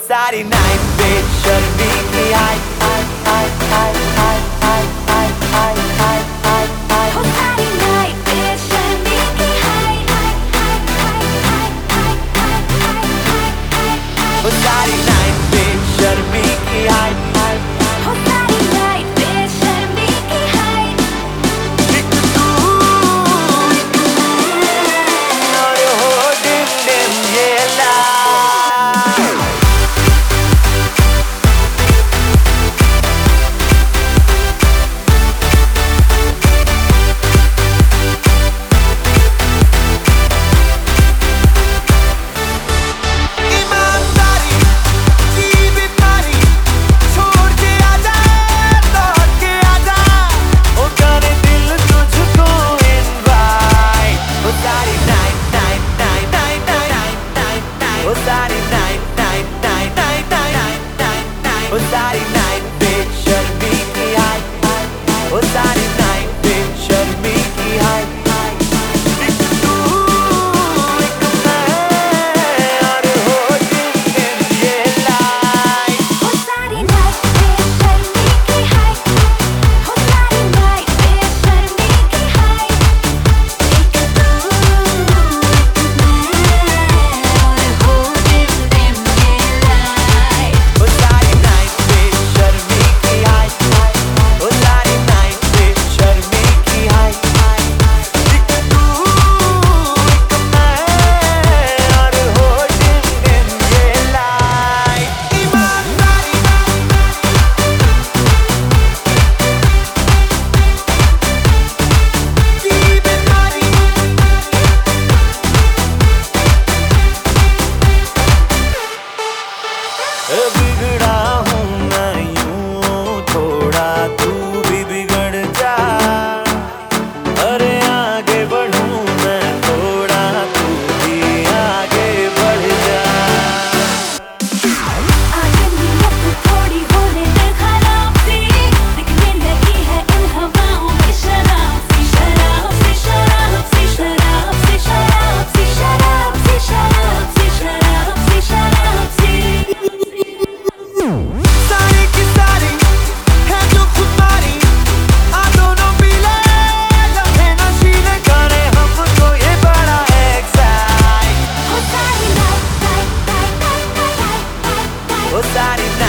सारी नाइट पे शर्मी की हाय हाय हाय हाय हाय हाय हाय हाय हाय हाय हाय हो सारी नाइट पे शर्मी की हाय हाय हाय हाय हाय हाय हाय हाय वो सारी नाइट पे शर्मी की हाय हाय हो सारी नाइट पे शर्मी की हाय एक तू एक मैं और हो डिम डिम ये लाइट वो सारी नाइट पे शर्मी की हाय वो सारी नाइट पे शर्मी की हाय एक तू एक मैं और हो डिम डिम ये लाइट हो सारी नाइट पे शर्मी की हाय हो सारी नाइट पे शर्मी की हाय एक तू एक मैं और हो डिम डिम ये लाइट वो सारी नाइट पे शर्मी की हाय वो सारी नाइट पे शर्मी की हाय एक तू एक मैं और हो डिम डिम ये लाइट ईमानदारी की बीमारी बिगड़ा हूँ मैं यूं थोड़ा तू भी बिगड़ जा अरे आगे बढ़ूं मैं थोड़ा तू भी आगे बढ़ जा आगे नीयत थोड़ी होने दे खराब सी दिखने लगी है इन हवाओं में शराब सी शराब सी शराब सी शराब सी शराब सी शराब सी शराब सी शराब सी शराब सी सारी की सारी है जो तुम्हारी आ दोनों पी ले लम्हे नशीले करे हमको ये बड़ा एक्साइट हो सारी night night night night night वो सारी